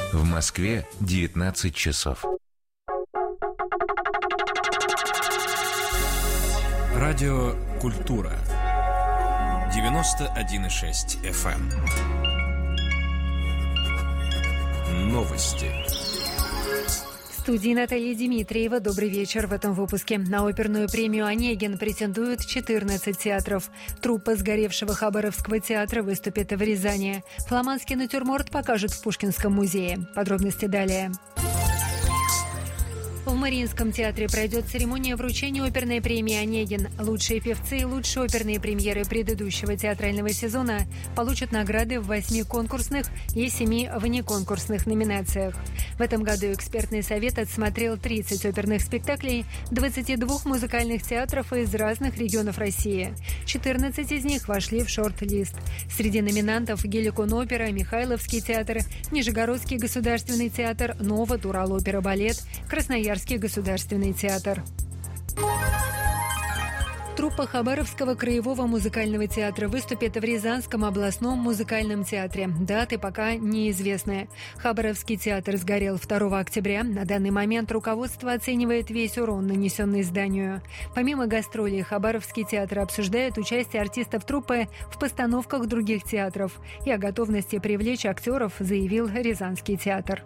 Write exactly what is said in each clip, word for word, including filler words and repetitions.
В Москве девятнадцать часов. Радио «Культура». девяносто один и шесть эф эм. Новости. В студии Наталья Дмитриева. Добрый вечер. В этом выпуске. На оперную премию «Онегин» претендуют четырнадцать театров. Труппа сгоревшего Хабаровского театра выступит в Рязани. Фламандский натюрморт покажут в Пушкинском музее. Подробности далее. В Мариинском театре пройдет церемония вручения оперной премии «Онегин». Лучшие певцы и лучшие оперные премьеры предыдущего театрального сезона получат награды в восьми конкурсных и семи внеконкурсных номинациях. В этом году экспертный совет отсмотрел тридцать оперных спектаклей двадцати двух музыкальных театров из разных регионов России. четырнадцать из них вошли в шорт-лист. Среди номинантов Геликон-опера, Михайловский театр, Нижегородский государственный театр, Новод, Урал-опера-балет, Красноярский государственный театр. Труппа Хабаровского краевого музыкального театра выступит в Рязанском областном музыкальном театре. Даты пока неизвестны. Хабаровский театр сгорел второго октября. На данный момент руководство оценивает весь урон, нанесенный зданию. Помимо гастролей, Хабаровский театр обсуждает участие артистов труппы в постановках других театров. И о готовности привлечь актеров заявил Рязанский театр.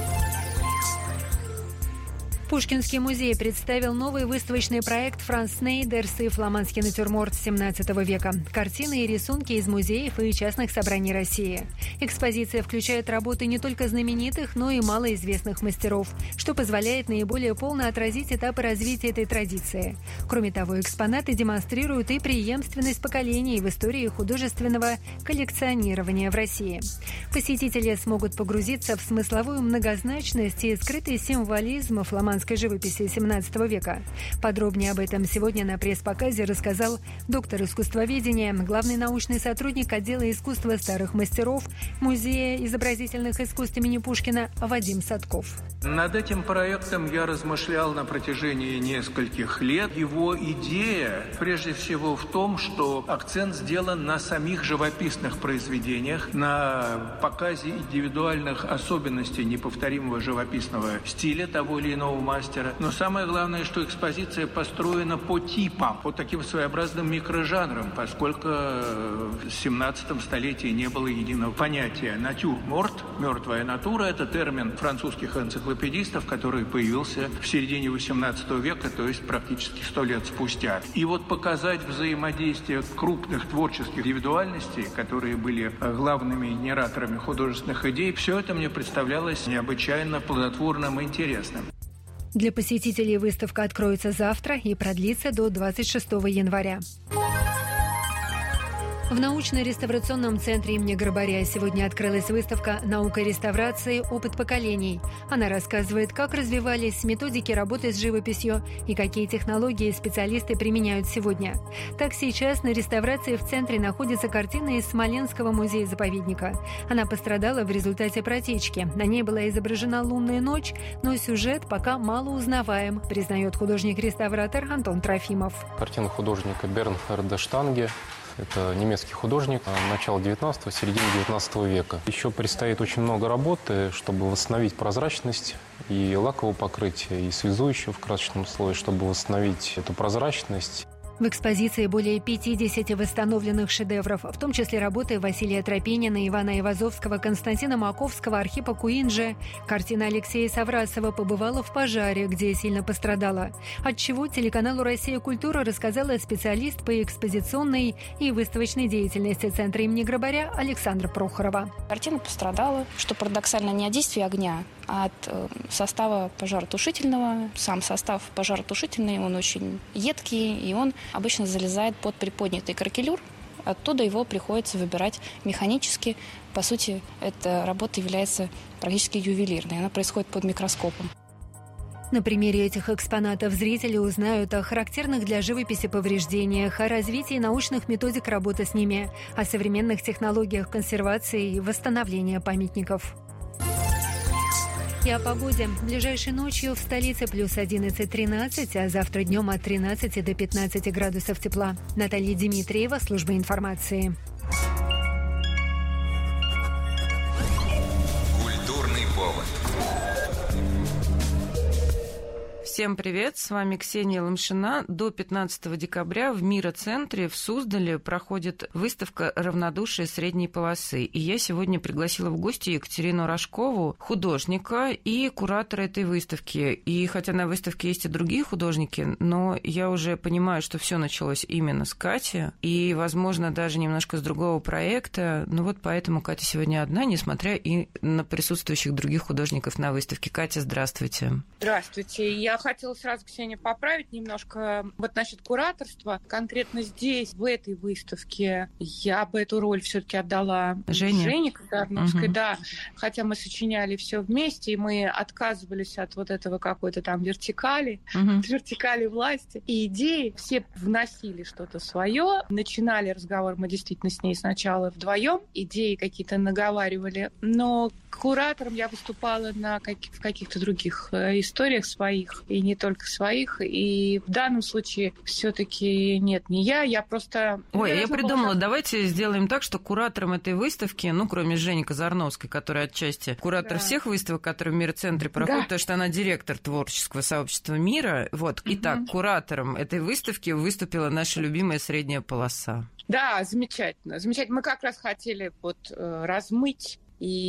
Пушкинский музей представил новый выставочный проект «Франц Снейдерс» и «Фламандский натюрморт семнадцатого века». Картины и рисунки из музеев и частных собраний России. Экспозиция включает работы не только знаменитых, но и малоизвестных мастеров, что позволяет наиболее полно отразить этапы развития этой традиции. Кроме того, экспонаты демонстрируют и преемственность поколений в истории художественного коллекционирования в России. Посетители смогут погрузиться в смысловую многозначность и скрытый символизм фламандского живописи семнадцатого века. Подробнее об этом сегодня на пресс-показе рассказал доктор искусствоведения, главный научный сотрудник отдела искусства старых мастеров Музея изобразительных искусств имени Пушкина Вадим Садков. Над этим проектом я размышлял на протяжении нескольких лет. Его идея прежде всего в том, что акцент сделан на самих живописных произведениях, на показе индивидуальных особенностей неповторимого живописного стиля того или иного мастера. Но самое главное, что экспозиция построена по типам, по таким своеобразным микрожанрам, поскольку в семнадцатом столетии не было единого понятия. Натюрморт, мертвая натура, это термин французских энциклопедистов, который появился в середине восемнадцатого века, то есть практически сто лет спустя. И вот показать взаимодействие крупных творческих индивидуальностей, которые были главными генераторами художественных идей, все это мне представлялось необычайно плодотворным и интересным. Для посетителей выставка откроется завтра и продлится до двадцать шестого января. В научно-реставрационном центре имени Грабаря сегодня открылась выставка «Наука реставрации. Опыт поколений». Она рассказывает, как развивались методики работы с живописью и какие технологии специалисты применяют сегодня. Так, сейчас на реставрации в центре находится картина из Смоленского музея-заповедника. Она пострадала в результате протечки. На ней была изображена лунная ночь, но сюжет пока мало узнаваем, признает художник-реставратор Антон Трофимов. Картина художника Бернхарда Штанге. Это немецкий художник начала девятнадцатого, середины девятнадцатого века. Еще предстоит очень много работы, чтобы восстановить прозрачность и лакового покрытия, и связующего в красочном слое, чтобы восстановить эту прозрачность. В экспозиции более пятидесяти восстановленных шедевров, в том числе работы Василия Тропинина, Ивана Ивазовского, Константина Маковского, Архипа Куинджи. Картина Алексея Саврасова побывала в пожаре, где сильно пострадала. Отчего телеканалу «Россия. Культура» рассказала специалист по экспозиционной и выставочной деятельности Центра имени Грабаря Александра Прохорова. Картина пострадала, что парадоксально, не от действия огня, а от состава пожаротушительного. Сам состав пожаротушительный, он очень едкий, и он обычно залезает под приподнятый кракелюр. Оттуда его приходится выбирать механически. По сути, эта работа является практически ювелирной. Она происходит под микроскопом. На примере этих экспонатов зрители узнают о характерных для живописи повреждениях, о развитии научных методик работы с ними, о современных технологиях консервации и восстановления памятников. И о погоде. Ближайшей ночью в столице плюс одиннадцать-тринадцать, а завтра днем от тринадцати до пятнадцати градусов тепла. Наталья Дмитриева, служба информации. Культурный повод. Всем привет, с вами Ксения Лымшина. До пятнадцатого декабря в Мироцентре в Суздале проходит выставка «Равнодушие средней полосы». И я сегодня пригласила в гости Екатерину Рожкову, художника и куратора этой выставки. И хотя на выставке есть и другие художники, но я уже понимаю, что все началось именно с Кати, и, возможно, даже немножко с другого проекта. Ну вот поэтому Катя сегодня одна, несмотря и на присутствующих других художников на выставке. Катя, здравствуйте. Здравствуйте. Я хотела сразу, Ксения, поправить немножко. Вот насчет кураторства. Конкретно здесь, в этой выставке, я бы эту роль все-таки отдала Жене, Жене Казарновской. Угу. Да, хотя мы сочиняли все вместе, и мы отказывались от вот этого какой-то там вертикали, угу. от вертикали власти. И идеи все вносили что-то свое. Начинали разговор мы действительно с ней сначала вдвоем. Идеи какие-то наговаривали. Но куратором я выступала на каких- в каких-то других э, историях своих, и не только своих. И в данном случае все-таки нет, не я, я просто... Ой, я, я придумала, была... давайте сделаем так, что куратором этой выставки, ну, кроме Жени Казарновской, которая отчасти куратор да. всех выставок, которые в Мироцентре проходят, да. потому что она директор творческого сообщества мира. Вот, угу. Итак, куратором этой выставки выступила наша любимая средняя полоса. Да, замечательно. Замечательно. Мы как раз хотели вот э, размыть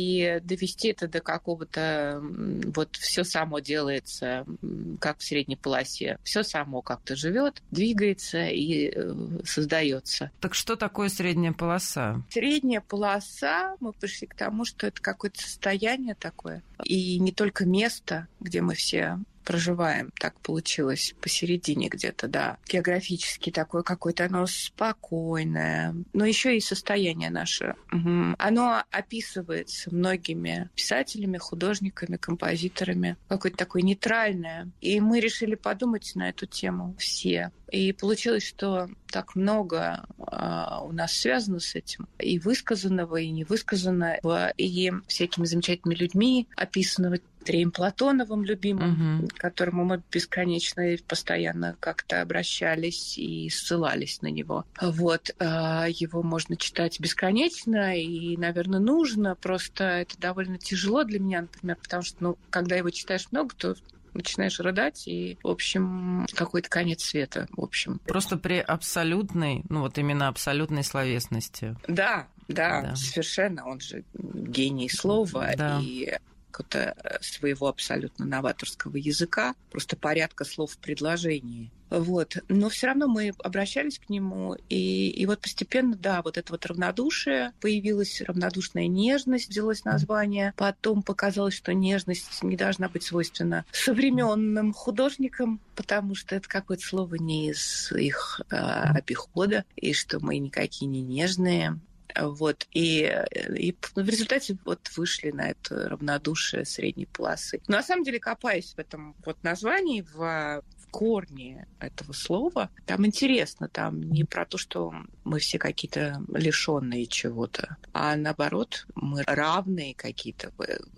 и довести это до какого-то... Вот все само делается, как в средней полосе. Все само как-то живет, двигается и э, создается. Так что такое средняя полоса? Средняя полоса, мы пришли к тому, что это какое-то состояние такое. И не только место, где мы все проживаем. Так получилось посередине где-то, да. Географически такое какое-то оно спокойное. Но еще и состояние наше. Угу. Оно описывается многими писателями, художниками, композиторами. Какое-то такое нейтральное. И мы решили подумать на эту тему все. И получилось, что так много а, у нас связано с этим. И высказанного, и невысказанного, и всякими замечательными людьми, описанного Андреем Платоновым, любимым, uh-huh. к которому мы бесконечно и постоянно как-то обращались и ссылались на него. Вот. А, его можно читать бесконечно, и, наверное, нужно. Просто это довольно тяжело для меня, например, потому что, ну, когда его читаешь много, то начинаешь рыдать, и, в общем, какой-то конец света, в общем. Просто при абсолютной, ну вот именно абсолютной словесности. Да, да, да. Совершенно. Он же гений слова, да. И какого-то своего абсолютно новаторского языка, просто порядка слов в предложении. Вот. Но все равно мы обращались к нему, и, и вот постепенно, да, вот это вот равнодушие, появилась равнодушная нежность, взялось название. Потом показалось, что нежность не должна быть свойственна современным художникам, потому что это какое-то слово не из их э, обихода, и что мы никакие не нежные. Вот, и, и в результате вот вышли на это равнодушие средней полосы. Но на самом деле, копаясь в этом вот названии, в, в корне этого слова, там интересно, там не про то, что мы все какие-то лишенные чего-то, а наоборот, мы равные какие-то,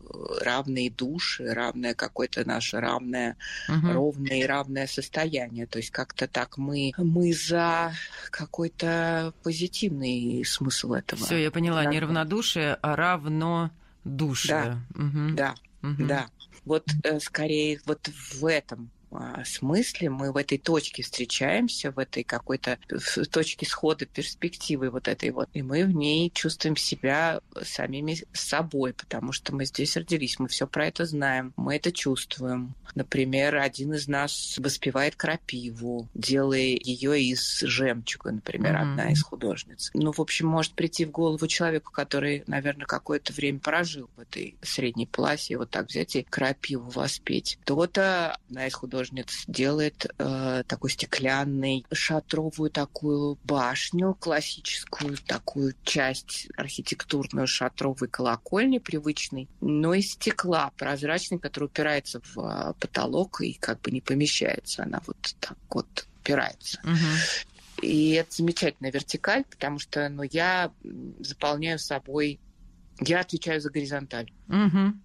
равные души, равное какое-то наше равное, угу. ровное и равное состояние. То есть как-то так мы, мы за какой-то позитивный смысл этого. Все, я поняла, да. Не равнодушие, а равнодушие. Да, угу. да, угу. да. Вот э, скорее вот в этом смысле мы в этой точке встречаемся, в этой какой-то в точке схода перспективы вот этой вот. И мы в ней чувствуем себя самими собой, потому что мы здесь родились, мы все про это знаем, мы это чувствуем. Например, один из нас воспевает крапиву, делая ее из жемчуга, например, mm-hmm. одна из художниц. Ну, в общем, может прийти в голову человеку, который, наверное, какое-то время прожил в этой средней полосе, вот так взять и крапиву воспеть. Кто-то, одна из художниц, делает э, такой стеклянный, шатровую такую башню, классическую такую часть архитектурную шатровой колокольни привычной, но из стекла прозрачной, который упирается в э, потолок и как бы не помещается. Она вот так вот упирается. Угу. И это замечательная вертикаль, потому что ну, я заполняю собой, я отвечаю за горизонталь. Угу.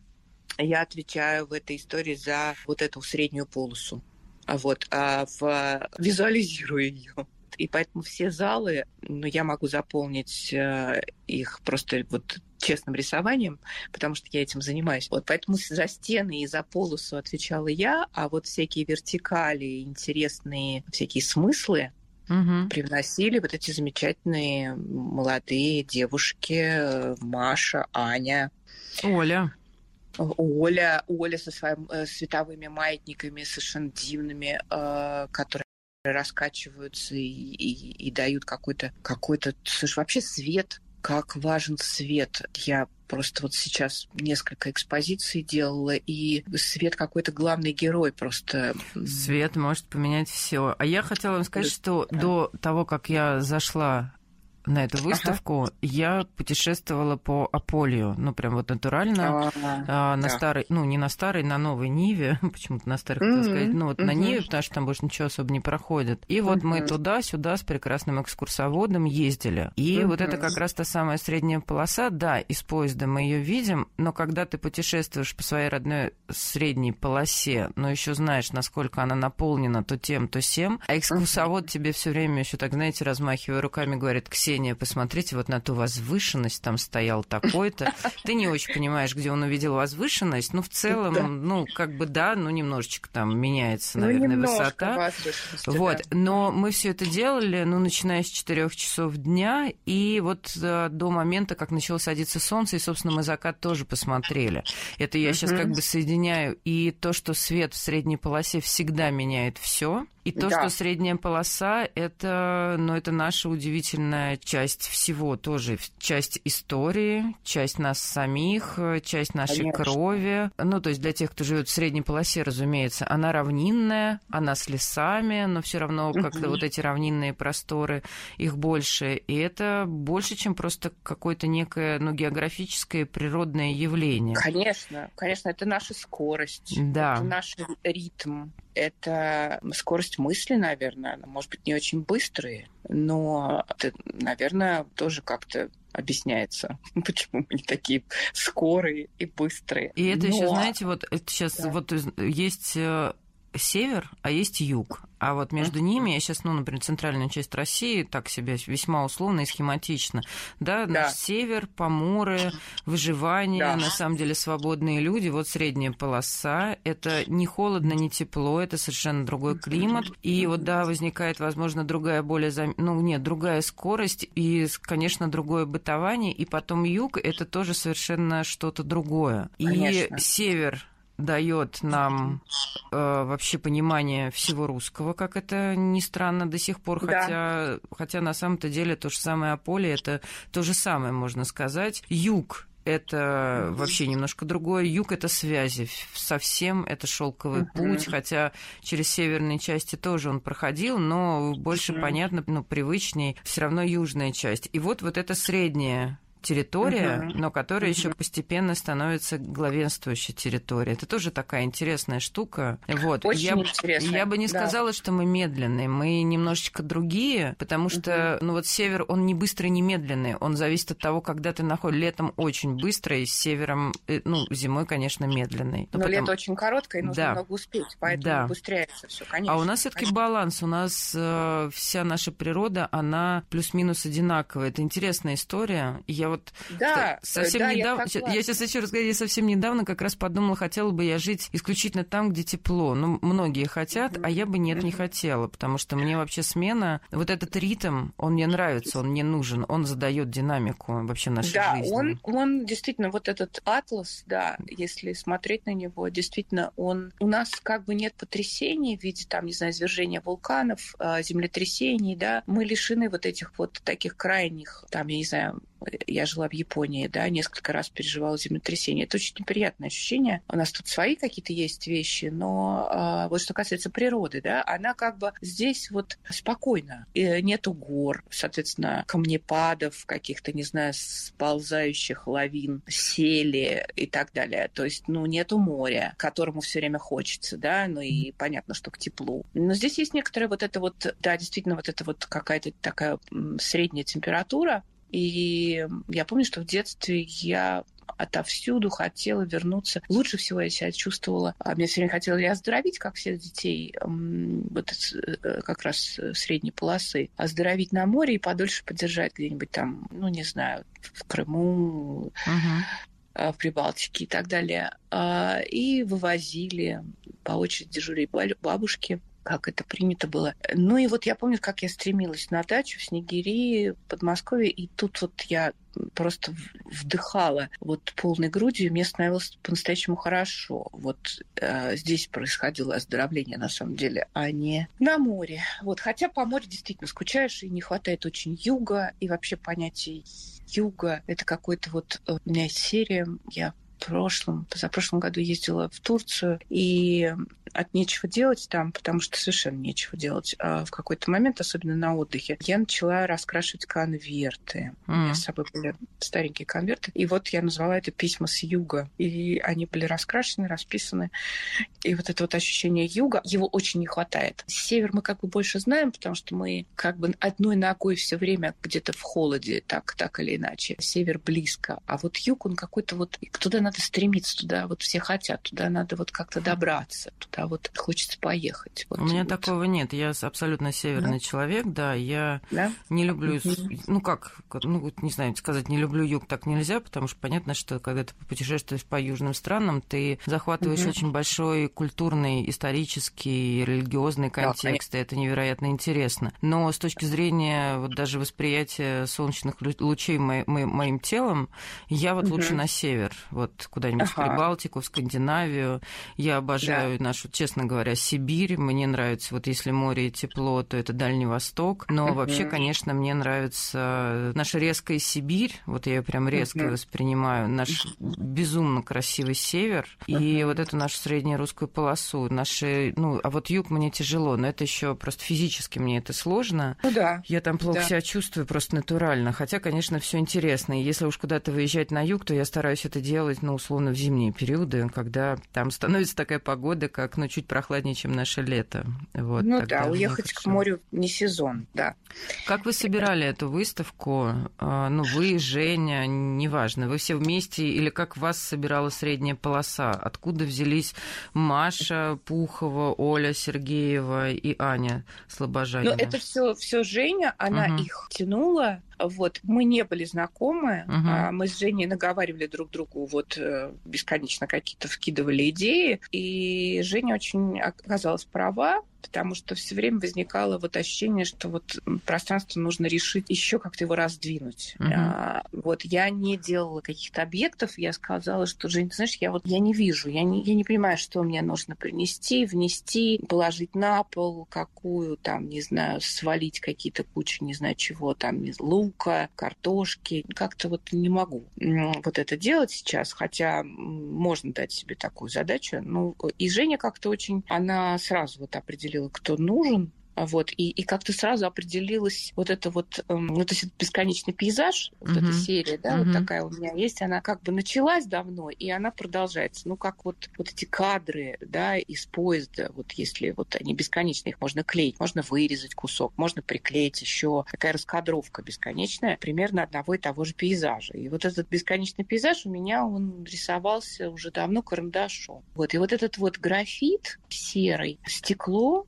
Я отвечаю в этой истории за вот эту среднюю полосу. Вот, а в... визуализирую ее. И поэтому все залы, ну, я могу заполнить э, их просто вот честным рисованием, потому что я этим занимаюсь. Вот поэтому за стены и за полосу отвечала я, а вот всякие вертикали, интересные всякие смыслы угу. привносили вот эти замечательные молодые девушки Маша, Аня. Оля. Оля, Оля со своими э, световыми маятниками совершенно дивными, э, которые раскачиваются и, и, и дают какой-то, какой-то... Слушай, вообще свет, как важен свет. Я просто вот сейчас несколько экспозиций делала, и свет какой-то главный герой просто. Свет может поменять все. А я хотела вам сказать, что да. до того, как я зашла на эту выставку, ага. я путешествовала по Аполью, ну, прям вот натурально, а, на да. старой, ну, не на старой, на новой Ниве, почему-то на старой, хотела mm-hmm. сказать, ну, вот mm-hmm. на Ниве, потому что там больше ничего особо не проходит. И вот mm-hmm. мы туда-сюда с прекрасным экскурсоводом ездили. И mm-hmm. вот это как раз та самая средняя полоса, да, из поезда мы ее видим, но когда ты путешествуешь по своей родной средней полосе, но еще знаешь, насколько она наполнена то тем, то сем, а экскурсовод mm-hmm. тебе все время еще так, знаете, размахивая руками, говорит: Ксения, посмотрите вот на ту возвышенность, там стоял такой-то. Ты не очень понимаешь, где он увидел возвышенность, но в целом, да. ну, как бы да, ну, немножечко там меняется, наверное, ну, высота. Вот, да. Но мы все это делали, ну, начиная с четырёх часов дня, и вот до момента, как начало садиться солнце, и, собственно, мы закат тоже посмотрели. Это я сейчас как бы соединяю и то, что свет в средней полосе всегда меняет все. И то, да. что средняя полоса, это, ну, это наша удивительная часть всего тоже. Часть истории, часть нас самих, часть нашей Конечно. Крови. Ну, то есть для тех, кто живет в средней полосе, разумеется, она равнинная, она с лесами, но все равно как-то угу. вот эти равнинные просторы, их больше. И это больше, чем просто какое-то некое, ну, географическое природное явление. Конечно, конечно, это наша скорость, да. это наш ритм. Это скорость мысли, наверное. Она, может быть, не очень быстрые, но это, наверное, тоже как-то объясняется, почему мы не такие скорые и быстрые. И это но... еще, знаете, вот это сейчас да. вот есть север, а есть юг. А вот между ними, я сейчас, ну, например, центральная часть России, так себе весьма условно и схематично, да, да. наш север, Поморы, выживание, да. на самом деле свободные люди, вот средняя полоса, это не холодно, не тепло, это совершенно другой климат, и вот, да, возникает, возможно, другая более, зам... ну, нет, другая скорость и, конечно, другое бытование, и потом юг, это тоже совершенно что-то другое. Конечно. И север дает нам э, вообще понимание всего русского, как это ни странно до сих пор, да. хотя, хотя на самом-то деле то же самое Аполе, это то же самое, можно сказать. Юг – это вообще немножко другое. Юг – это связи совсем, это шелковый uh-huh. путь, хотя через северные части тоже он проходил, но больше uh-huh. понятно, ну, привычней все равно южная часть. И вот, вот эта средняя территория, uh-huh. но которая uh-huh. еще постепенно становится главенствующей территорией. Это тоже такая интересная штука. Вот. Очень я, интересно. Я бы не да. сказала, что мы медленные. Мы немножечко другие, потому что, uh-huh. ну вот север, он не быстрый, не медленный. Он зависит от того, когда ты находишься. Летом очень быстрый, с севером, ну, зимой, конечно, медленный. Но, но потом... лето очень короткое, и нужно да. много успеть, поэтому да. убыстряется все, конечно. А у нас все-таки баланс. У нас э, вся наша природа, она плюс-минус одинаковая. Это интересная история. Я вот да, совсем да, недавно, я, я сейчас хочу рассказать, я совсем недавно как раз подумала, хотела бы я жить исключительно там, где тепло. Ну, многие хотят, mm-hmm. а я бы нет, не хотела, потому что мне вообще смена, вот этот ритм, он мне нравится, он мне нужен, он задает динамику вообще нашей да, жизни. Да, он, он действительно, вот этот атлас, да, если смотреть на него, действительно, он, у нас как бы нет потрясений в виде, там, не знаю, извержения вулканов, землетрясений, да, мы лишены вот этих вот таких крайних, там, я не знаю, я жила в Японии, да, несколько раз переживала землетрясение. Это очень неприятное ощущение. У нас тут свои какие-то есть вещи, но а, вот что касается природы, да, она как бы здесь вот спокойно. И нету гор, соответственно, камнепадов, каких-то, не знаю, сползающих лавин, сели и так далее. То есть, ну, нету моря, которому все время хочется, да, ну и понятно, что к теплу. Но здесь есть некоторая вот это вот, да, действительно, вот это вот какая-то такая средняя температура. И я помню, что в детстве я отовсюду хотела вернуться. Лучше всего я себя чувствовала. Мне все время хотелось оздоровить, как всех детей, вот как раз средней полосы, оздоровить на море и подольше подержать где-нибудь там, ну, не знаю, в Крыму, uh-huh. в Прибалтике и так далее. И вывозили, по очереди дежурили бабушки, как это принято было. Ну и вот я помню, как я стремилась на дачу в Снегири, в Подмосковье, и тут вот я просто вдыхала вот полной грудью, и мне становилось по-настоящему хорошо. Вот э, здесь происходило оздоровление, на самом деле, а не на море. Вот. Хотя по морю действительно скучаешь, и не хватает очень юга, и вообще понятие юга. Это какой-то вот... У меня есть серия, я в прошлом, позапрошлом году ездила в Турцию, и от нечего делать там, потому что совершенно нечего делать. А в какой-то момент, особенно на отдыхе, я начала раскрашивать конверты. Mm. У меня с собой были старенькие конверты. И вот я назвала это «Письма с юга». И они были раскрашены, расписаны. И вот это вот ощущение юга, его очень не хватает. Север мы как бы больше знаем, потому что мы как бы одной ногой все время где-то в холоде, так, так или иначе. Север близко. А вот юг, он какой-то вот... Туда надо стремиться, туда вот все хотят, туда надо вот как-то добраться, туда вот хочется поехать. Вот, У меня вот. такого нет. Я абсолютно северный да? человек, да. Я да? не люблю... Mm-hmm. Ну, как, ну, не знаю, сказать, не люблю юг, так нельзя, потому что понятно, что когда ты путешествуешь по южным странам, ты захватываешь mm-hmm. очень большой культурный, исторический, религиозный контекст, и это невероятно интересно. Но с точки зрения вот даже восприятия солнечных лучей мо- мо- моим телом, я вот mm-hmm. лучше на север, вот куда-нибудь ага. в Прибалтику, в Скандинавию. Я обожаю да. нашу, честно говоря, Сибирь. Мне нравится, вот если море и тепло, то это Дальний Восток. Но uh-huh. вообще, конечно, мне нравится наша резкая Сибирь. Вот я ее прям резко uh-huh. воспринимаю. Наш безумно красивый север. Uh-huh. И вот эту нашу среднерусскую полосу. Наши, ну, а вот юг мне тяжело, но это еще просто физически мне это сложно. Ну да. Я там плохо да. себя чувствую просто натурально. Хотя, конечно, все интересно. И если уж куда-то выезжать на юг, то я стараюсь это делать, ну, условно, в зимние периоды, когда там становится такая погода, как, ну, чуть прохладнее, чем наше лето. Вот, ну да, уехать к морю не сезон, да. Как вы собирали эту выставку? Ну, вы, Женя, неважно, вы все вместе, или как вас собирала средняя полоса? Откуда взялись Маша Пухова, Оля Сергеева и Аня Слобожанина? Ну, это все все Женя, она угу. их тянула. Вот. Мы не были знакомы, uh-huh. а мы с Женей наговаривали друг другу, вот бесконечно какие-то вкидывали идеи, и Женя очень оказалась права, потому что все время возникало вот ощущение, что вот пространство нужно решить еще как-то его раздвинуть. Uh-huh. А, вот я не делала каких-то объектов, я сказала, что, Жень, ты знаешь, я вот я не вижу, я не, я не понимаю, что мне нужно принести, внести, положить на пол, какую там, не знаю, свалить какие-то кучи, не знаю чего, там, лука, картошки. Как-то вот не могу вот это делать сейчас, хотя можно дать себе такую задачу. Ну, и Женя как-то очень, она сразу вот определила, кто нужен. Вот, и, и как-то сразу определилась вот это вот, эм, ну, то есть бесконечный пейзаж, вот uh-huh. эта серия, да, uh-huh. вот такая у меня есть, она как бы началась давно, и она продолжается. Ну, как вот, вот эти кадры, да, из поезда, вот если вот они бесконечные, их можно клеить, можно вырезать кусок, можно приклеить еще. Такая раскадровка бесконечная, примерно одного и того же пейзажа. И вот этот бесконечный пейзаж у меня, он рисовался уже давно карандашом. Вот, и вот этот вот графит серый, стекло,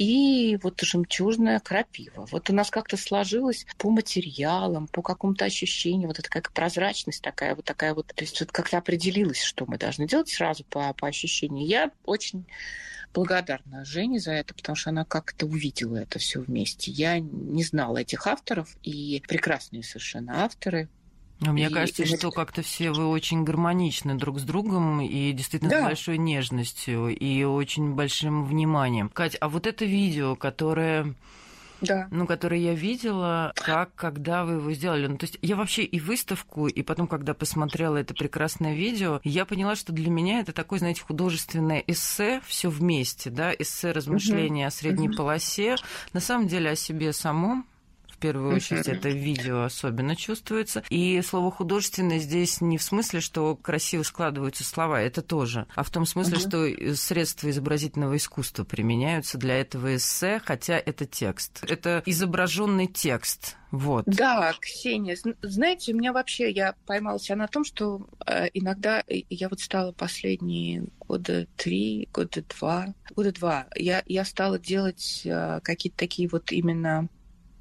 и вот жемчужная крапива. Вот у нас как-то сложилось по материалам, по какому-то ощущению, вот это как прозрачность такая, вот такая вот, то есть вот как-то определилось, что мы должны делать сразу по, по ощущению. Я очень благодарна Жене за это, потому что она как-то увидела это все вместе. Я не знала этих авторов, и прекрасные совершенно авторы. Мне и, кажется, и что вот... как-то все вы очень гармоничны друг с другом и действительно да. с большой нежностью и очень большим вниманием. Кать, а вот это видео, которое... Да. Ну, которое я видела, как, когда вы его сделали. Ну, то есть я вообще и выставку, и потом, когда посмотрела это прекрасное видео, я поняла, что для меня это такое, знаете, художественное эссе, все вместе, да, эссе размышления uh-huh. о средней uh-huh. полосе, на самом деле о себе самом, первую очередь это видео особенно чувствуется. И слово «художественное» здесь не в смысле, что красиво складываются слова, это тоже, а в том смысле, uh-huh. что средства изобразительного искусства применяются для этого эссе, хотя это текст. Это изображенный текст. Вот. Да, Ксения, знаете, у меня вообще, я поймала себя на том, что э, иногда я вот стала последние года три, года два, года два, я, я стала делать э, какие-то такие вот именно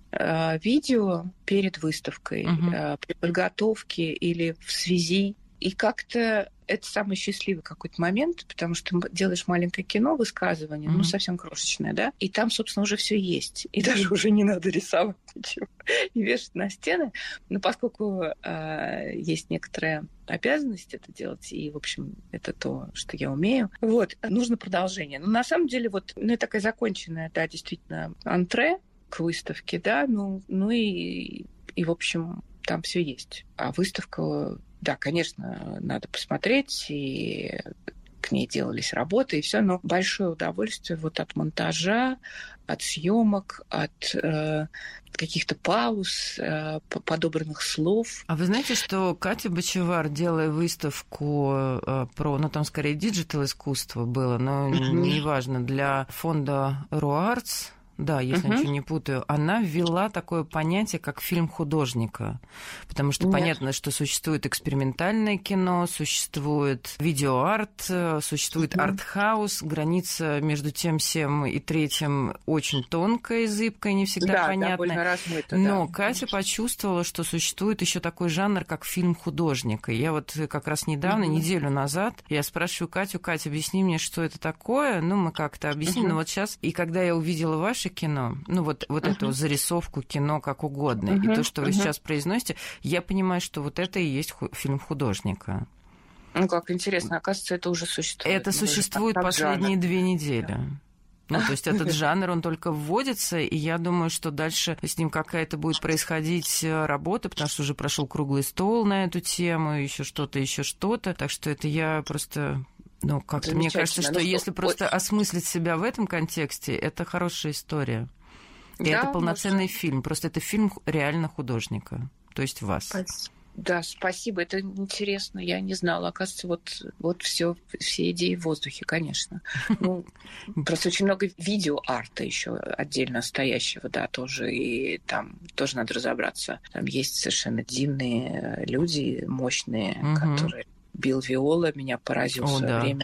э, видео перед выставкой, uh-huh. э, при подготовке или в связи. И как-то это самый счастливый какой-то момент, потому что делаешь маленькое кино, высказывание, mm-hmm. ну, совсем крошечное, да, и там, собственно, уже все есть. И даже уже не надо рисовать ничего и вешать на стены. Но поскольку э, есть некоторая обязанность это делать, и, в общем, это то, что я умею, вот, нужно продолжение. Но на самом деле, вот, ну, это такая законченная, да, действительно, антре к выставке, да, ну, ну и, и, в общем, там все есть. А выставка... Да, конечно, надо посмотреть, и к ней делались работы, и все, но большое удовольствие вот от монтажа, от съемок, от э, каких-то пауз, э, подобранных слов. А вы знаете, что Катя Бочевар, делая выставку э, про, ну там скорее диджитал искусство было, но mm-hmm. неважно, для фонда RoArts, да, если uh-huh. ничего не путаю, она ввела такое понятие, как фильм художника. Потому что Нет. понятно, что существует экспериментальное кино, существует видеоарт, существует uh-huh. арт-хаус. Граница между тем, всем и третьим очень тонкая и зыбкая, не всегда да, понятная. Размыто, Но да. Катя почувствовала, что существует еще такой жанр, как фильм художника. Я вот как раз недавно, uh-huh. неделю назад, я спрашиваю Катю: Катя, объясни мне, что это такое. Ну, мы как-то объяснили. Uh-huh. Но вот сейчас, и когда я увидела ваши кино, ну вот, вот uh-huh. эту зарисовку кино как угодно, uh-huh. и то, что вы uh-huh. сейчас произносите, я понимаю, что вот это и есть ху- фильм художника. Ну, как интересно, оказывается, это уже существует. Это существует как последние жанр. две недели. Ну, то есть этот жанр, он только вводится, и я думаю, что дальше с ним какая-то будет происходить работа, потому что уже прошел круглый стол на эту тему, еще что-то, еще что-то. Так что это я просто... Ну, как-то мне кажется, что ну, если что... просто осмыслить себя в этом контексте, это хорошая история. И да, это полноценный может... фильм. Просто это фильм реально художника, то есть вас. Да, спасибо, это интересно. Я не знала. Оказывается, вот, вот все, все идеи в воздухе, конечно. Ну, просто очень много видеоарта еще отдельно стоящего, да, тоже. И там тоже надо разобраться. Там есть совершенно дивные люди, мощные, которые... Билл Виола меня поразил О, в свое да. время.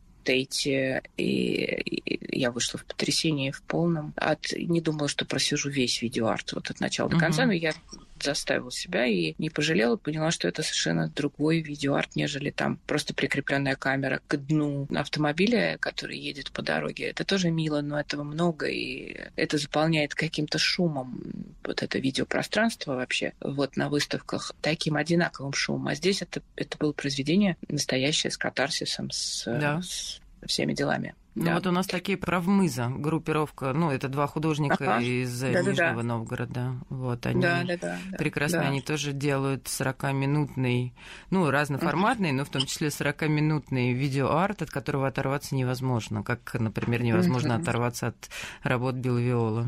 Тейте, и, и я вышла в потрясении в полном. От, не думала, что просижу весь видеоарт вот от начала до конца, uh-huh. но я заставила себя и не пожалела, поняла, что это совершенно другой видеоарт, нежели там просто прикрепленная камера к дну автомобиля, который едет по дороге. Это тоже мило, но этого много, и это заполняет каким-то шумом вот это видеопространство вообще вот на выставках таким одинаковым шумом. А здесь это, это было произведение настоящее, с катарсисом, с, да. с всеми делами. Ну да. вот у нас такие правмыза, группировка, ну это два художника ага. из да, Нижнего да, да. Новгорода, вот они да, да, да, прекрасно, да. они тоже делают сорокаминутный, ну разноформатный, uh-huh. но в том числе сорокаминутный видеоарт, от которого оторваться невозможно, как, например, невозможно uh-huh. оторваться от работ Билла Виола.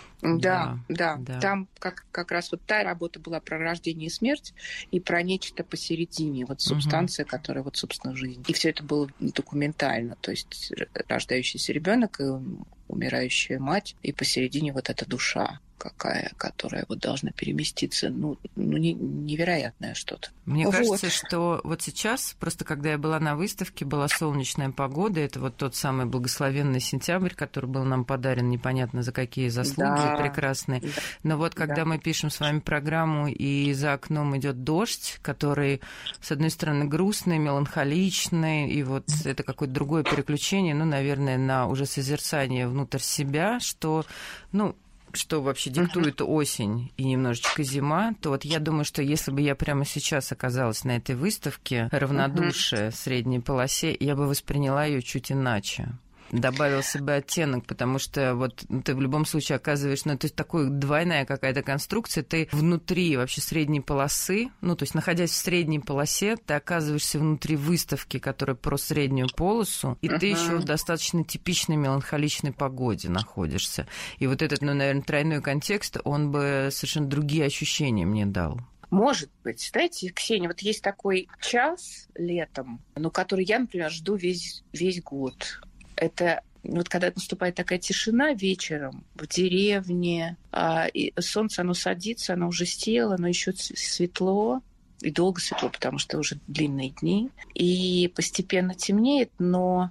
Да, да, да. да. Там как, как раз вот та работа была про рождение и смерть и про нечто посередине, вот субстанция, угу. которая вот, собственно, жизнь. И все это было документально, то есть рождающийся ребенок и умирающая мать, и посередине вот эта душа какая, которая вот должна переместиться. Ну, ну не, невероятное что-то. Мне вот. кажется, что вот сейчас, просто когда я была на выставке, была солнечная погода, это вот тот самый благословенный сентябрь, который был нам подарен непонятно за какие заслуги да. прекрасные. Да. Но вот когда да. мы пишем с вами программу, и за окном идет дождь, который, с одной стороны, грустный, меланхоличный, и вот это какое-то другое переключение, ну, наверное, на уже созерцание внутрь себя, что, ну, что вообще диктует uh-huh. осень и немножечко зима, то вот я думаю, что если бы я прямо сейчас оказалась на этой выставке «Равнодушие uh-huh. в средней полосе», я бы восприняла ее чуть иначе. добавил себе оттенок, потому что вот ты в любом случае оказываешь, ну, то есть такой двойная какая-то конструкция, ты внутри вообще средней полосы, ну, то есть находясь в средней полосе, ты оказываешься внутри выставки, которая про среднюю полосу, и uh-huh. ты еще в достаточно типичной меланхоличной погоде находишься. И вот этот, ну, наверное, тройной контекст, он бы совершенно другие ощущения мне дал. Может быть. Знаете, Ксения, вот есть такой час летом, ну, который я, например, жду весь, весь год. Это вот когда наступает такая тишина вечером в деревне, а, и солнце, оно садится, оно уже село, но еще светло, и долго светло, потому что уже длинные дни, и постепенно темнеет, но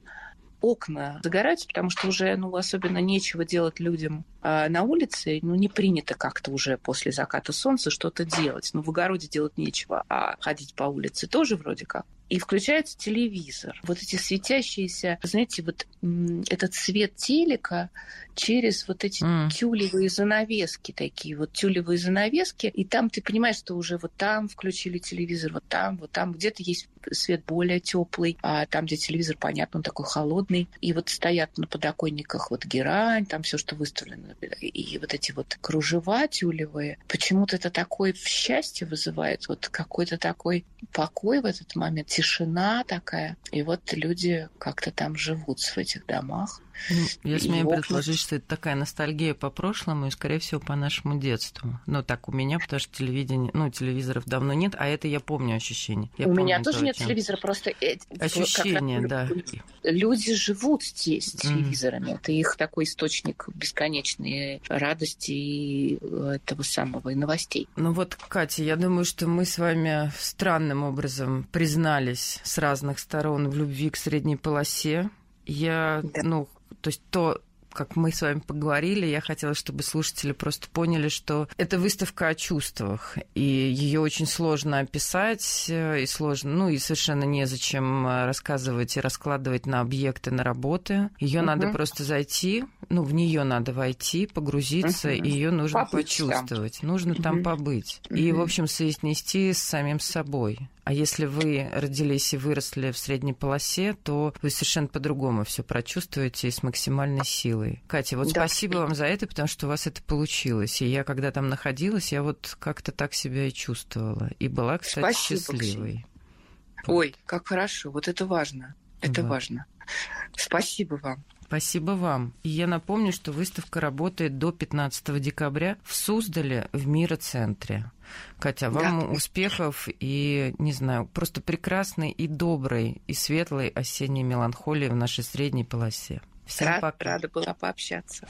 окна загораются, потому что уже, ну, особенно нечего делать людям а на улице, ну, не принято как-то уже после заката солнца что-то делать. Ну, в огороде делать нечего, а ходить по улице тоже вроде как. И включается телевизор. Вот эти светящиеся, знаете, вот этот свет телека через вот эти mm. тюлевые занавески такие, вот тюлевые занавески, и там ты понимаешь, что уже вот там включили телевизор, вот там, вот там, где-то есть свет более теплый, а там, где телевизор, понятно, он такой холодный, и вот стоят на подоконниках вот герань, там все, что выставлено, и вот эти вот кружева тюлевые, почему-то это такое счастье вызывает, вот какой-то такой покой в этот момент, тишина такая, и вот люди как-то там живут в этих домах. Ну, я смею окна... предположить, что это такая ностальгия по прошлому и, скорее всего, по нашему детству. Ну, так у меня, потому что телевидение, ну, телевизоров давно нет, а это я помню ощущение. Я у помню меня тоже то, нет чем... телевизора, просто... Ощущение, как да. Люди живут здесь с телевизорами. Mm. Это их такой источник бесконечной радости и этого самого, и новостей. Ну вот, Катя, я думаю, что мы с вами странным образом признались с разных сторон в любви к средней полосе. Я, да. ну, то есть то, как мы с вами поговорили, я хотела, чтобы слушатели просто поняли, что это выставка о чувствах, и ее очень сложно описать, и сложно, ну и совершенно незачем рассказывать и раскладывать на объекты, на работы. Ее uh-huh. надо просто зайти, ну, в нее надо войти, погрузиться, uh-huh. и ее нужно побыть почувствовать, там. нужно uh-huh. там побыть. Uh-huh. И, в общем, соотнести с самим собой. А если вы родились и выросли в средней полосе, то вы совершенно по-другому все прочувствуете и с максимальной силой. Катя, вот да. спасибо вам за это, потому что у вас это получилось. И я, когда там находилась, я вот как-то так себя и чувствовала. И была, кстати, спасибо, счастливой. Вот. Ой, как хорошо. Вот это важно. Это вот. важно. Спасибо вам. Спасибо вам. И я напомню, что выставка работает до пятнадцатого декабря в Суздале в Мироцентре. Катя, вам да. успехов и, не знаю, просто прекрасной и доброй, и светлой осенней меланхолии в нашей средней полосе. Всем Рад, пока. Рада была пообщаться.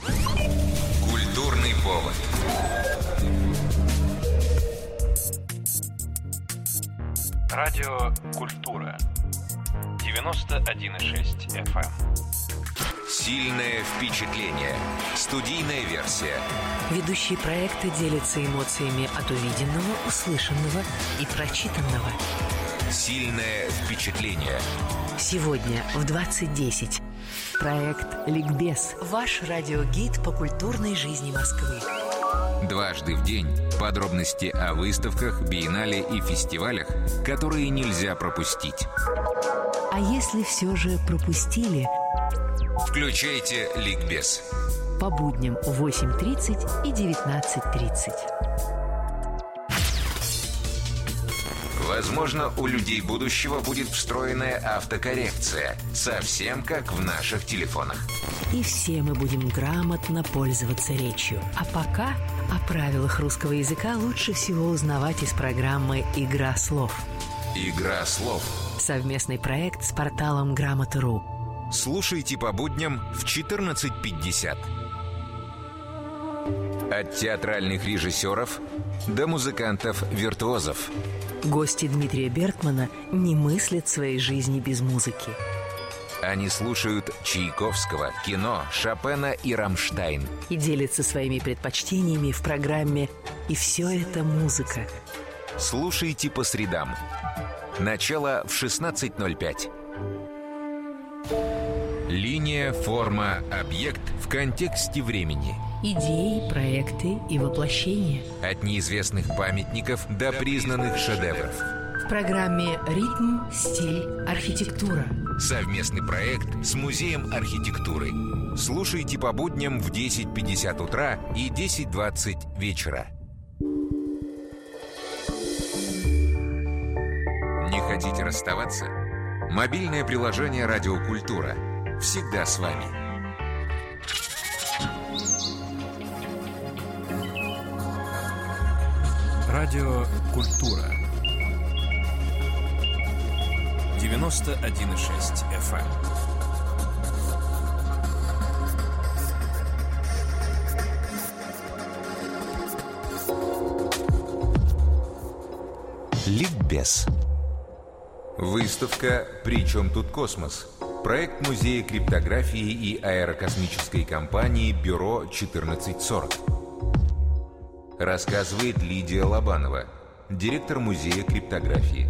Культурный повод. Радио «Культура». девяносто один и шесть эф эм. Сильное впечатление. Студийная версия. Ведущие проекта делятся эмоциями от увиденного, услышанного и прочитанного. Сильное впечатление. Сегодня в двадцать десять. Проект «Ликбез». Ваш радиогид по культурной жизни Москвы. Дважды в день подробности о выставках, биеннале и фестивалях, которые нельзя пропустить. А если все же пропустили... Включайте «Ликбез». По будням в восемь тридцать и девятнадцать тридцать. Возможно, у людей будущего будет встроенная автокоррекция, совсем как в наших телефонах. И все мы будем грамотно пользоваться речью. А пока о правилах русского языка лучше всего узнавать из программы «Игра слов». «Игра слов». Совместный проект с порталом Грамота точка ру. Слушайте по будням в четырнадцать пятьдесят. От театральных режиссеров до музыкантов-виртуозов. Гости Дмитрия Бертмана не мыслят своей жизни без музыки. Они слушают Чайковского, кино, Шопена и Рамштайн. И делятся своими предпочтениями в программе «И все это музыка». Слушайте по средам. Начало в шестнадцать ноль пять. Линия, форма, объект в контексте времени. Идеи, проекты и воплощения. От неизвестных памятников до признанных шедевров. В программе «Ритм, стиль, архитектура». Совместный проект с Музеем архитектуры. Слушайте по будням в десять пятьдесят утра и десять двадцать вечера. Не хотите расставаться? Мобильное приложение «Радио Культура» всегда с вами. Радио Культура. девяносто один и шесть эф эм. Ликбез. Выставка «Причем тут космос?» Проект Музея криптографии и аэрокосмической компании «Бюро четырнадцать сорок». Рассказывает Лидия Лобанова, директор Музея криптографии.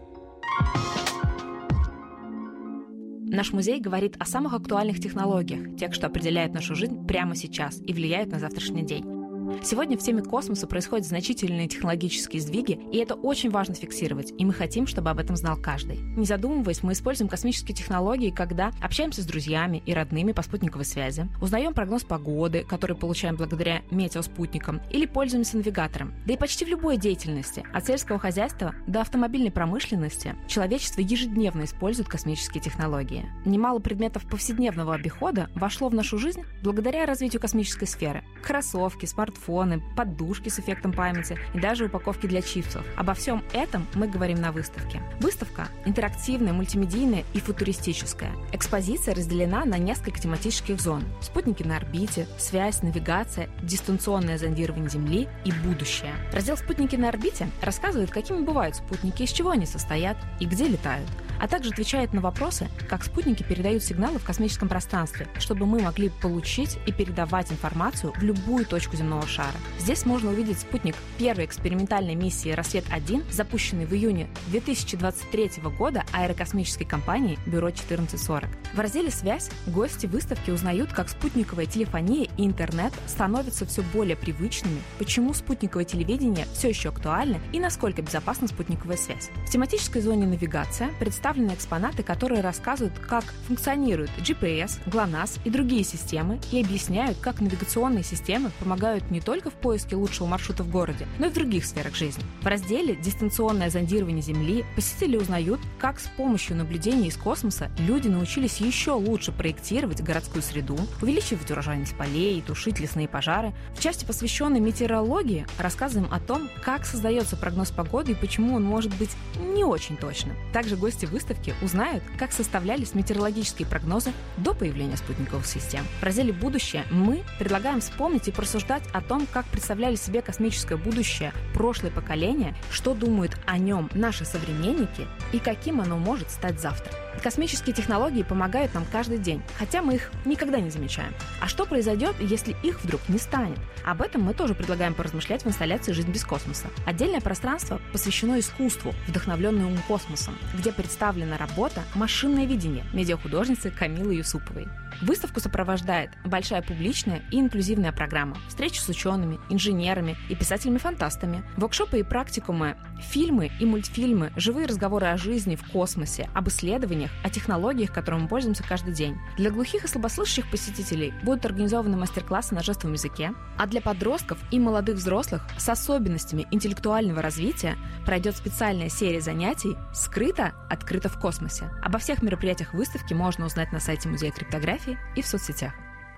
Наш музей говорит о самых актуальных технологиях, тех, что определяют нашу жизнь прямо сейчас и влияют на завтрашний день. Сегодня в теме космоса происходят значительные технологические сдвиги, и это очень важно фиксировать, и мы хотим, чтобы об этом знал каждый. Не задумываясь, мы используем космические технологии, когда общаемся с друзьями и родными по спутниковой связи, узнаем прогноз погоды, который получаем благодаря метеоспутникам, или пользуемся навигатором. Да и почти в любой деятельности, от сельского хозяйства до автомобильной промышленности, человечество ежедневно использует космические технологии. Немало предметов повседневного обихода вошло в нашу жизнь благодаря развитию космической сферы. Кроссовки, смартфоны, подушки с эффектом памяти и даже упаковки для чипсов. Обо всем этом мы говорим на выставке. Выставка интерактивная, мультимедийная и футуристическая. Экспозиция разделена на несколько тематических зон. Спутники на орбите, связь, навигация, дистанционное зондирование Земли и будущее. Раздел «Спутники на орбите» рассказывает, какими бывают спутники, из чего они состоят и где летают, а также отвечает на вопросы, как спутники передают сигналы в космическом пространстве, чтобы мы могли получить и передавать информацию в любую точку земного шара. Здесь можно увидеть спутник первой экспериментальной миссии «Рассвет-один», запущенный в июне две тысячи двадцать третьего года аэрокосмической компанией «Бюро четырнадцать сорок». В разделе «Связь» гости выставки узнают, как спутниковая телефония и интернет становятся все более привычными, почему спутниковое телевидение все еще актуально и насколько безопасна спутниковая связь. В тематической зоне «Навигация» представлены экспонаты, которые рассказывают, как функционируют джи пи эс, ГЛОНАСС и другие системы и объясняют, как навигационные системы помогают не только в поиске лучшего маршрута в городе, но и в других сферах жизни. В разделе «Дистанционное зондирование Земли» посетители узнают, как с помощью наблюдений из космоса люди научились еще лучше проектировать городскую среду, увеличивать урожайность полей и тушить лесные пожары. В части, посвященной метеорологии, рассказываем о том, как создается прогноз погоды и почему он может быть не очень точным. Также гости выставки узнают, как составлялись метеорологические прогнозы до появления спутниковых систем. В разделе «Будущее» мы предлагаем вспомнить и просуждать о том, как представляли себе космическое будущее прошлые поколения, что думают о нем наши современники и каким оно может стать завтра. Космические технологии помогают нам каждый день, хотя мы их никогда не замечаем. А что произойдет, если их вдруг не станет? Об этом мы тоже предлагаем поразмышлять в инсталляции «Жизнь без космоса». Отдельное пространство посвящено искусству, вдохновленному космосом, где представлена работа «Машинное видение» медиахудожницы Камилы Юсуповой. Выставку сопровождает большая публичная и инклюзивная программа, встречи с учеными, инженерами и писателями-фантастами, воркшопы и практикумы, фильмы и мультфильмы, живые разговоры о жизни в космосе, об исследованиях, о технологиях, которыми мы пользуемся каждый день. Для глухих и слабослышащих посетителей будут организованы мастер-классы на жестовом языке, а для подростков и молодых взрослых с особенностями интеллектуального развития пройдет специальная серия занятий «Скрыто, открыто в космосе». Обо всех мероприятиях выставки можно узнать на сайте Музея криптографии и в соцсетях.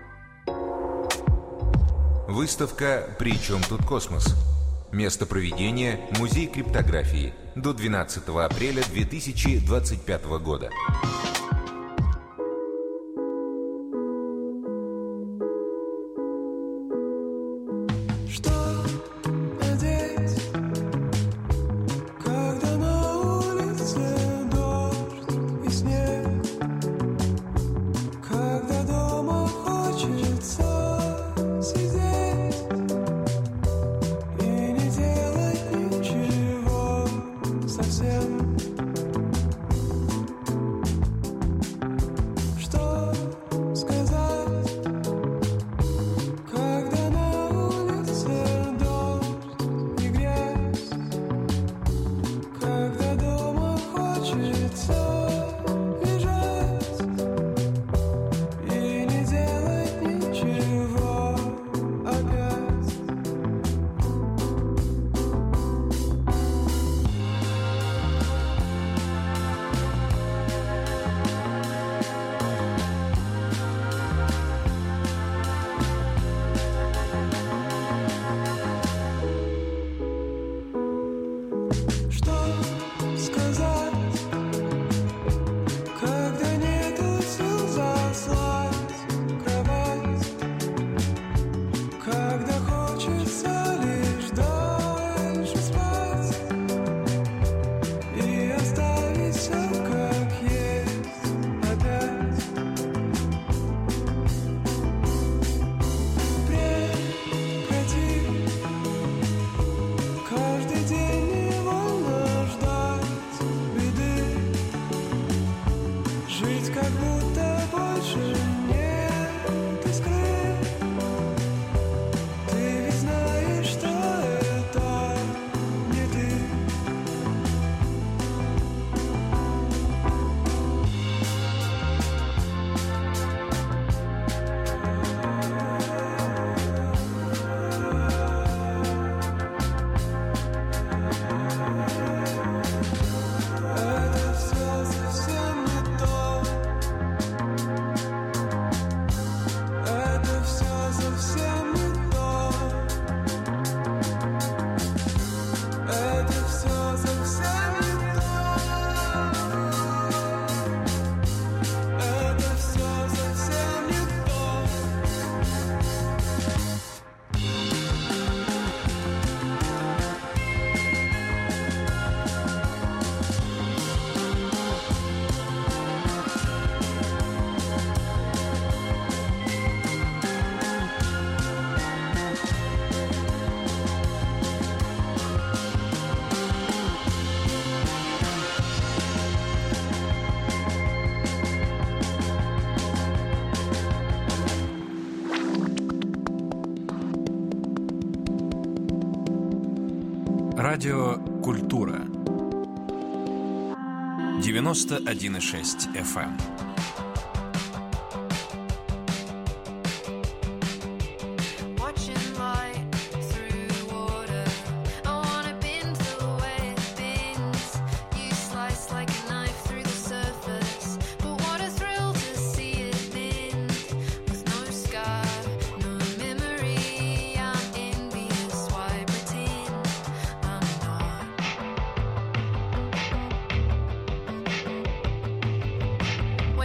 Выставка «Причем тут космос?» Место проведения – Музей криптографии. До двенадцатого апреля две тысячи двадцать пятого года. Радио «Культура». девяносто один и шесть эф эм. When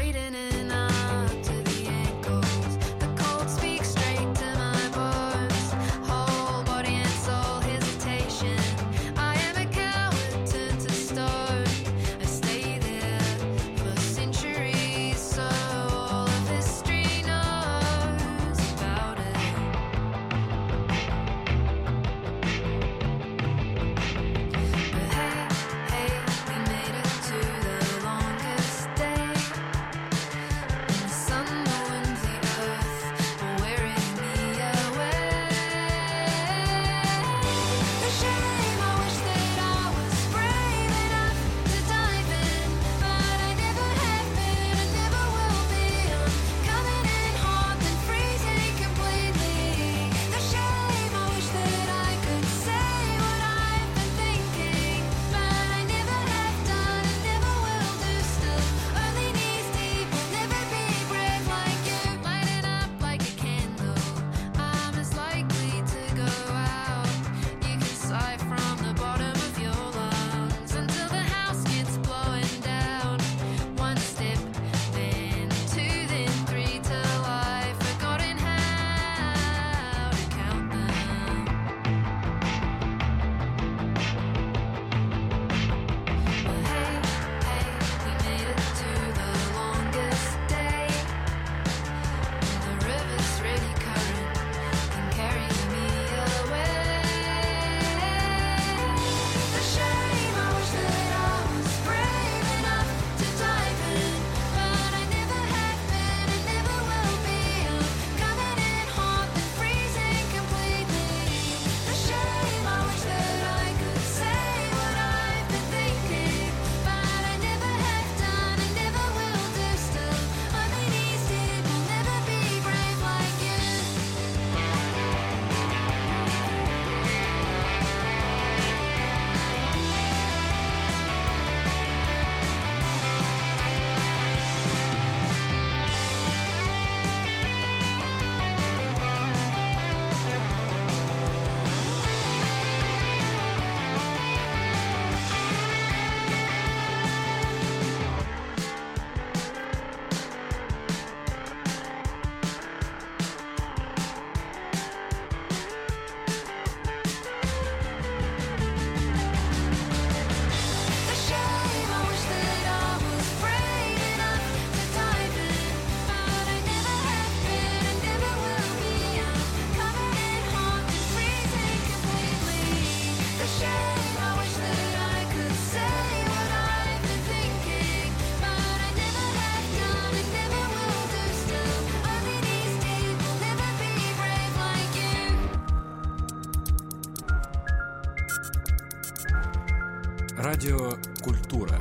Радио «Культура».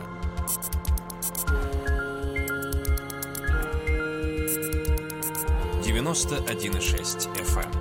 девяносто один и шесть эф эм.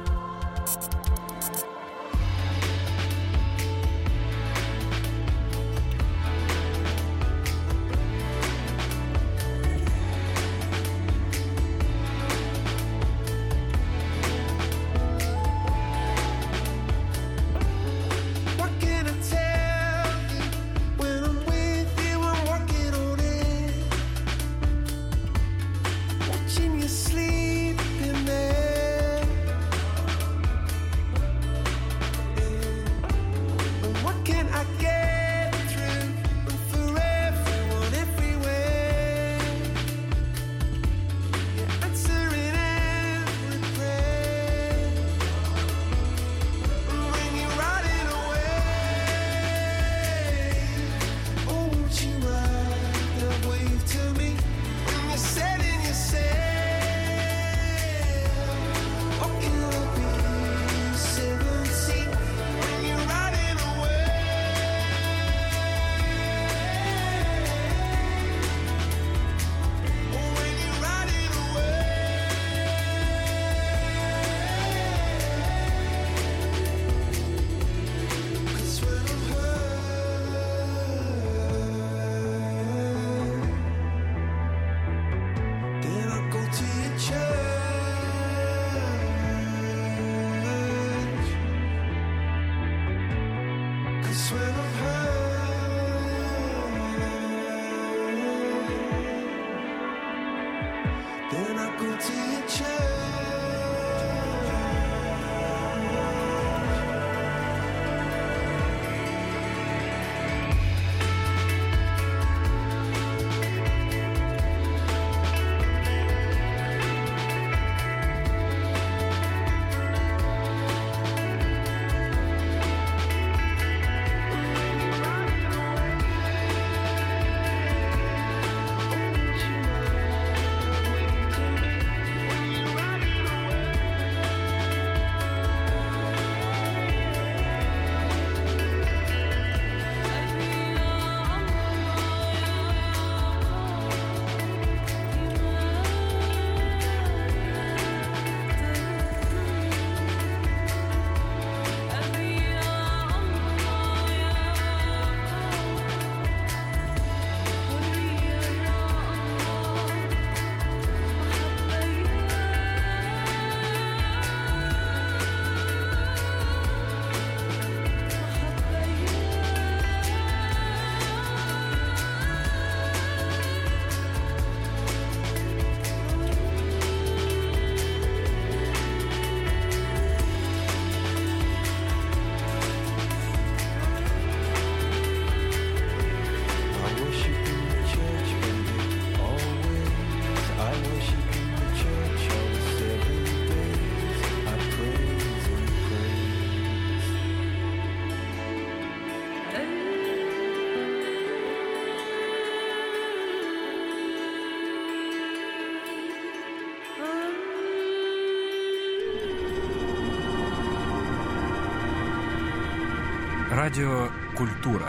Радио «Культура».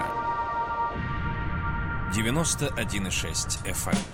девяносто один и шесть эф эм.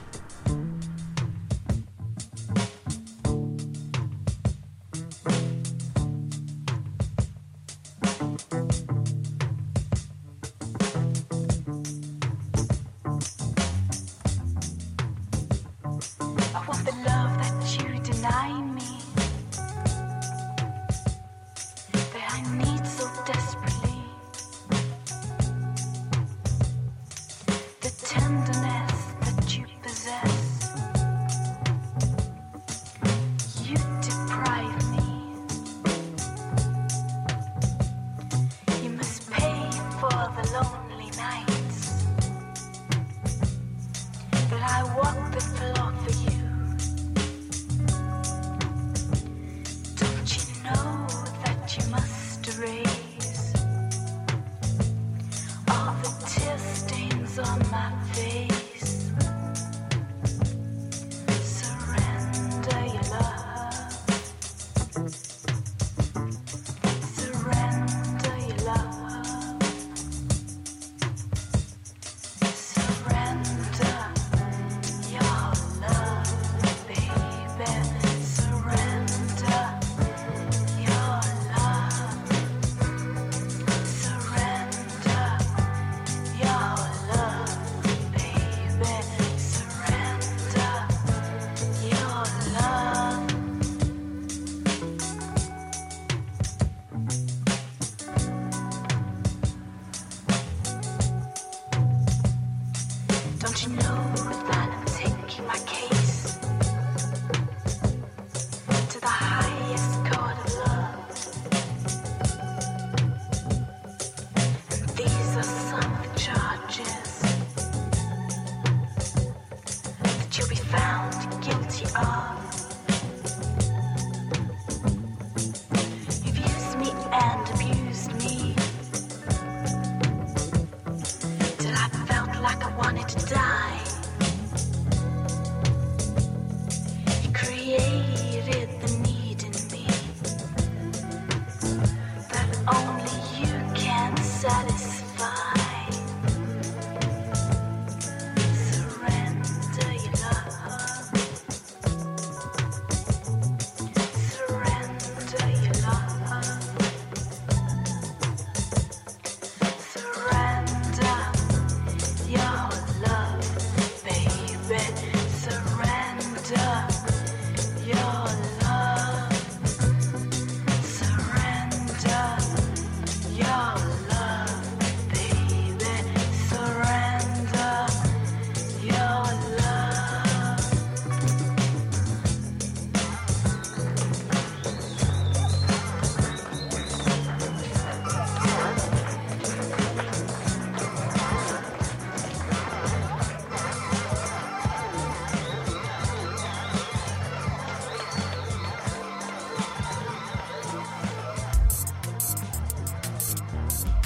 I walk the floor for you.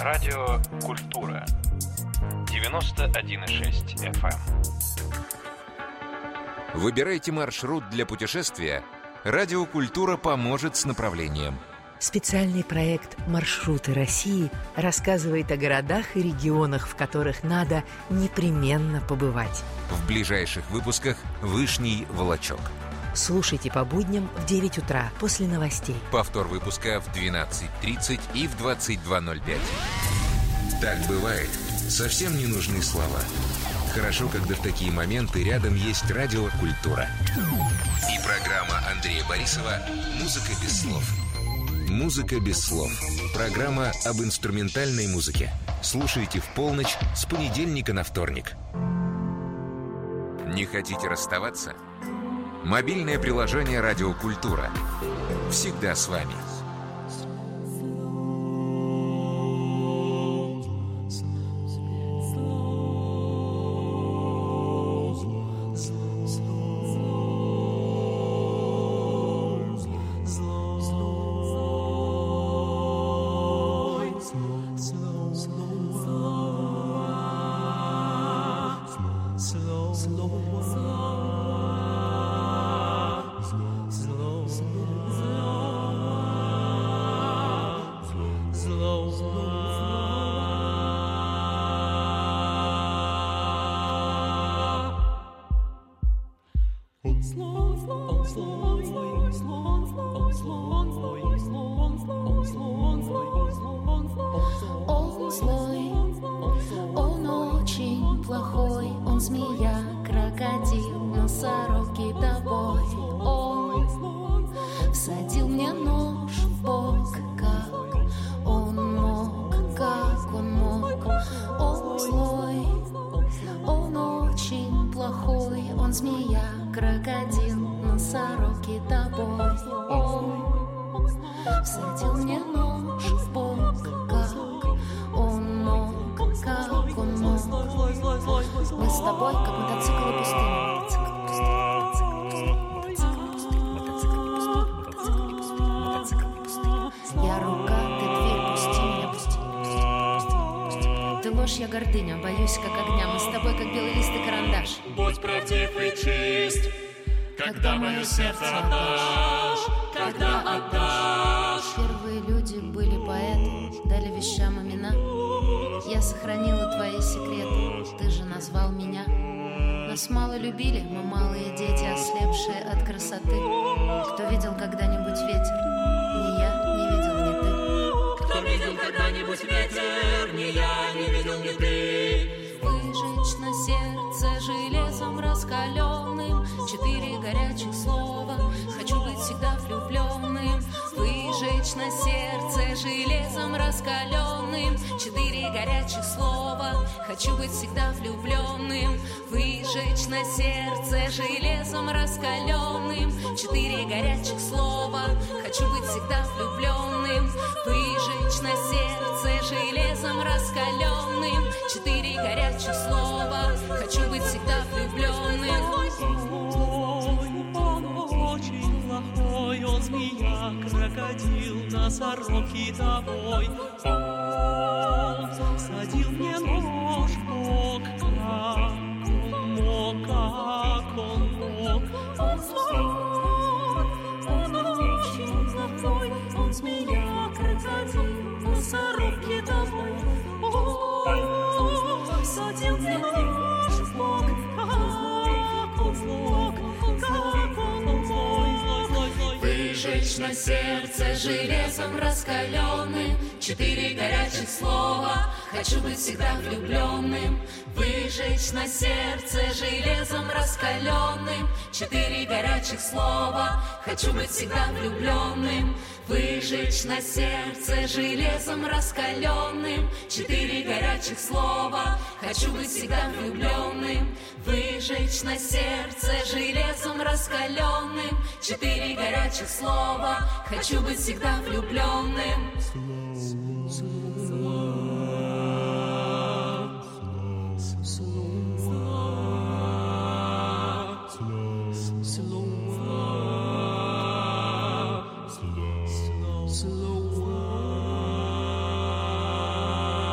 Радио «Культура». девяносто один и шесть эф эм. Выбирайте маршрут для путешествия. Радио «Культура» поможет с направлением. Специальный проект «Маршруты России» рассказывает о городах и регионах, в которых надо непременно побывать. В ближайших выпусках «Вышний Волочек». Слушайте по будням в девять утра после новостей. Повтор выпуска в двенадцать тридцать и в двадцать два ноль пять. Так бывает. Совсем не нужны слова. Хорошо, когда в такие моменты рядом есть радио «Культура». И программа Андрея Борисова «Музыка без слов». «Музыка без слов». Программа об инструментальной музыке. Слушайте в полночь с понедельника на вторник. Не хотите расставаться? Мобильное приложение «Радио Культура». Всегда с вами. Он злой, он очень плохой, он змея, крокодил, носорог, китобой. Он всадил мне нож в бок, как он мог, как он мог. Он злой, он очень плохой, он змея, крокодил, носорог, китобой. Он всадил мне нож в бок, как он мог, как он мог. Мы с тобой, как мотоциклы пустыни. Я рука, ты дверь, пусти меня, пусти. Ты ложь, я гордыня, боюсь, как огня. Мы с тобой, как белый лист и карандаш. Будь правдив и чист, когда мое сердце отдашь, когда отдашь. Первые люди были поэты, дали вещам имена. Я сохранила твои секреты, ты же назвал меня. Нас мало любили, мы малые дети, ослепшие от красоты. Кто видел когда-нибудь ветер? Ни я, не видел, ни ты. Кто видел когда-нибудь ветер? Ни я, не видел, ни ты. Выжечь на сердце железом раскаленным четыре горячих слова. Хочу быть всегда влюбленным. Выжечь на сердце железом раскаленным четыре горячих слова. Хочу быть всегда влюбленным. Выжечь на сердце железом раскаленным четыре горячих слова. Хочу быть всегда влюбленным. Выжечь на сердце железом раскаленным четыре горячих слова. Хочу быть всегда влюбленным. Он змея, крокодил, носорог, китобой. Он всадил мне нож в бок, как он мог, как он мог. Он злой, он очень плохой, он змея, крокодил, носорог, китобой. Он всадил мне нож в бок, как он мог, как он мог. Выжечь на сердце железом раскаленным четыре горячих слова. Хочу быть всегда влюбленным. Выжечь на сердце железом раскаленным четыре горячих слова. Хочу быть всегда влюбленным. Выжечь на сердце железом раскаленным четыре горячих слова. Хочу быть всегда влюбленным. Выжечь на сердце железом раскаленным четыре горячих слова. Хочу быть всегда влюбленным. Slow.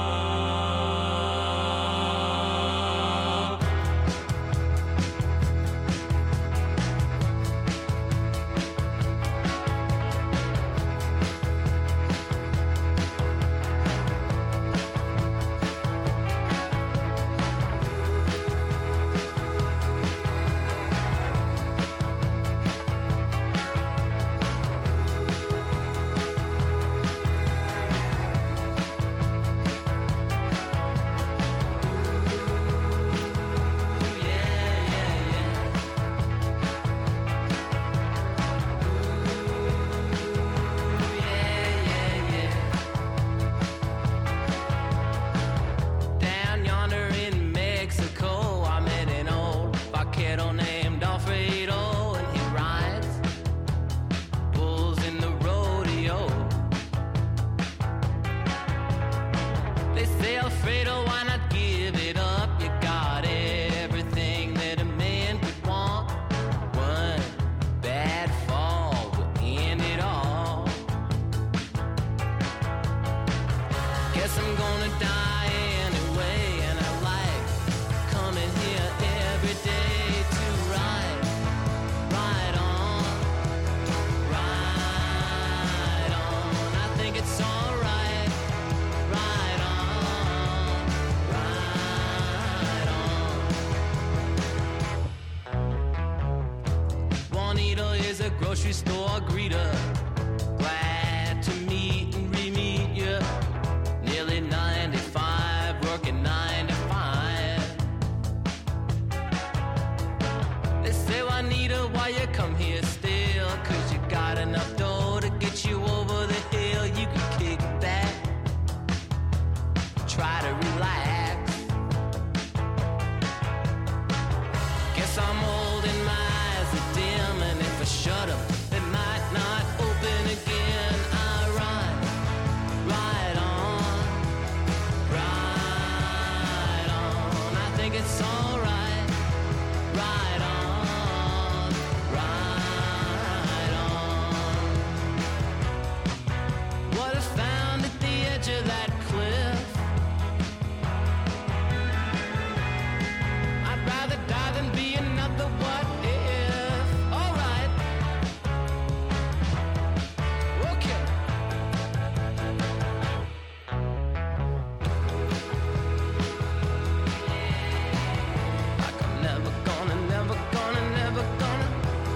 Juanita is a grocery store greeter. Glad to meet and re-meet you. Nearly ninety-five, working nine to five. They say, Juanita, why you come here still? Cause you got enough dough to get you over the hill. You can kick back, try to relax. Guess I'm old and my eyes are dim, and if I shut up, they might not open again. I ride, ride on, ride on. I think it's alright. Ride on, ride on. What I found at the edge of that cliff, I'd rather die than be another what if. Alright. Okay. Like I'm never gonna, never gonna, never gonna.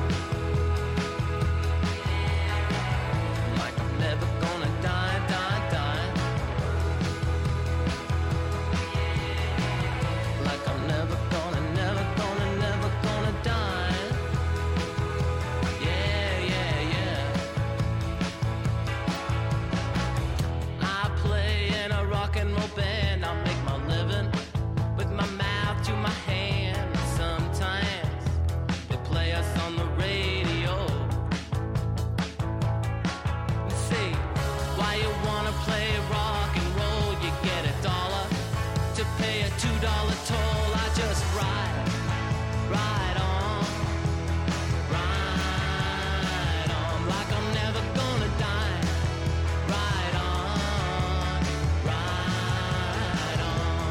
Like I'm never gonna die, die, die. Like I'm never gonna, never gonna, never gonna die. Yeah, yeah, yeah. I play in a rock and roll band. I make my living with my mouth to my hand. Sometimes they play us on the radio. Say, why you wanna play rock and roll? You get a dollar to pay a two dollar toll. I just ride, ride on, ride on. Like I'm never gonna die. Ride on, ride on,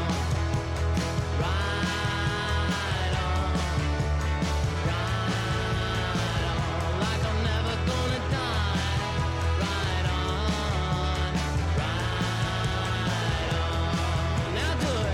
ride on, ride on. Like I'm never gonna die. Ride on, ride on. Now do it.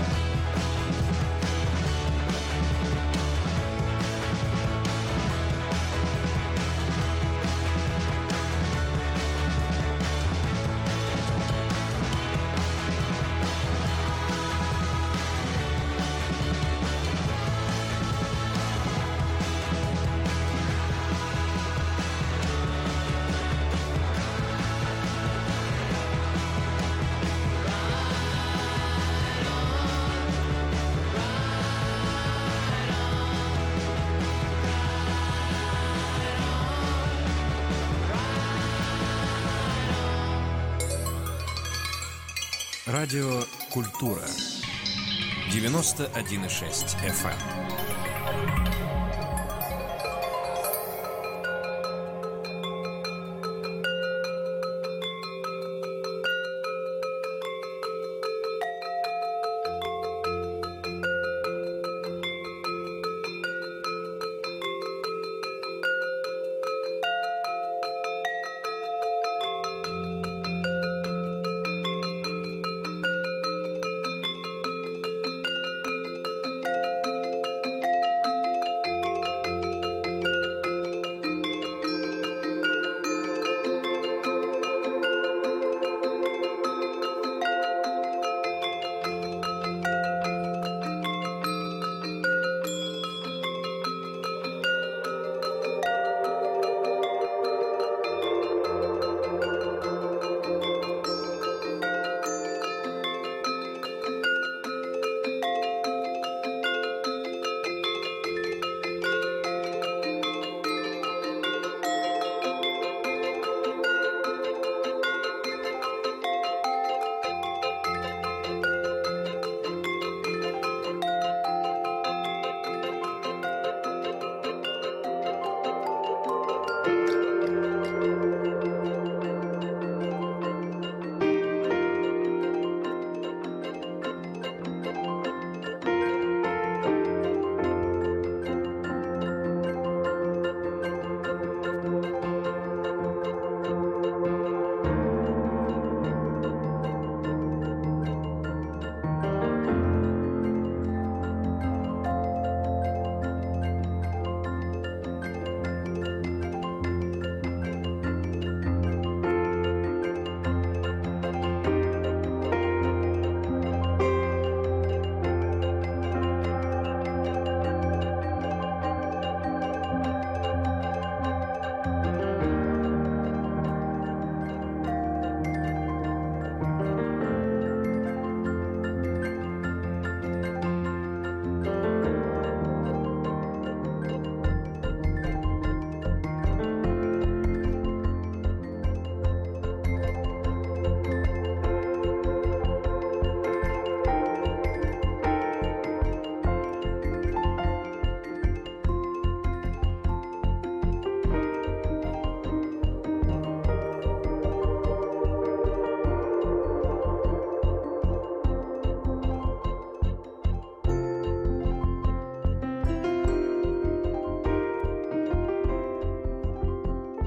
Радио «Культура». девяносто один и шесть эф эм.